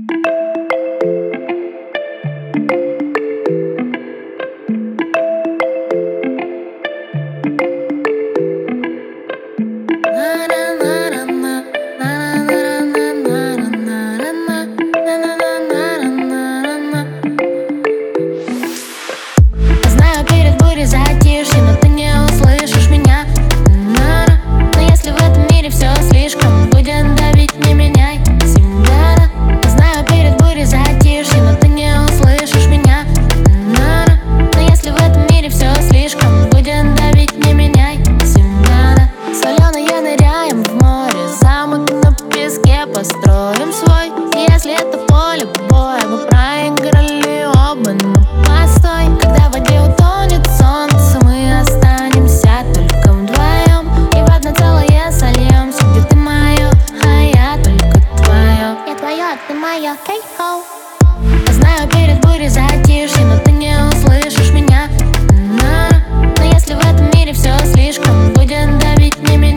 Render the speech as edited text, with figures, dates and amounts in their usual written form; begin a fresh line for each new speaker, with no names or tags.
Знаю, перед бурей затишье, но ты не услышишь меня. Но если в этом мире все слишком будет давить, не меняй себя. Знаю, перед бурей затишье, но ты не услышишь меня. Но если в этом мире все слишком будет давить, не меняй себя. Солёные ныряем в море, замок на песке построим свой. И если это поле боя, мы проиграли оба, но постой. Когда в воде утонет солнце, мы останемся только вдвоем. И в одно целое сольемся, где ты моё, а я только твоё. Я твоё, а ты моё, хей-хоу. Знаю, перед бурей затишье, но ты не услышишь меня. Но если в этом мире все слишком будет давить, не